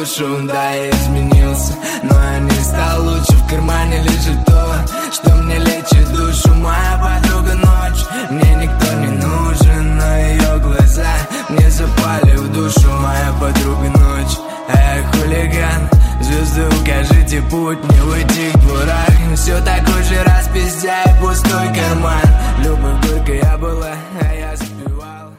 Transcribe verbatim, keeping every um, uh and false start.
душу. Да, я изменился, но я не стал лучше. В кармане лежит то, что мне лечит душу. Моя подруга ночь, мне никто не нужен, но ее глаза мне запали в душу. Моя подруга ночь, а я хулиган. Звезды, укажите путь, не уйти в бурак. Все такой же распиздяй, пустой карман. Любовь горькая была, а я запивал.